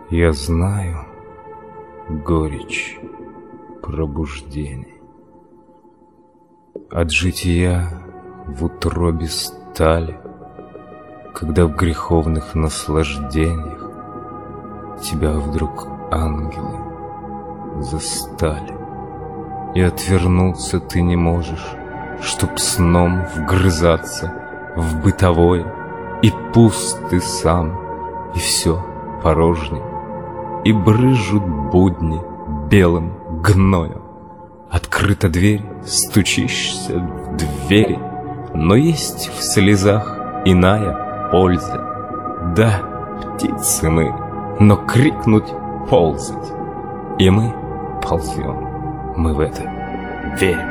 Я знаю горечь пробуждений. От жития в утробе стали, когда в греховных наслаждениях тебя вдруг ангелы застали. И отвернуться ты не можешь, чтоб сном вгрызаться в бытовое, и пуст ты сам, и все порожнее, и брызжут будни белым гноем. Открыта дверь, стучишься в двери, но есть в слезах иная польза. Да, птицы мы, но крикнуть ползать, и мы ползем, мы в это верим.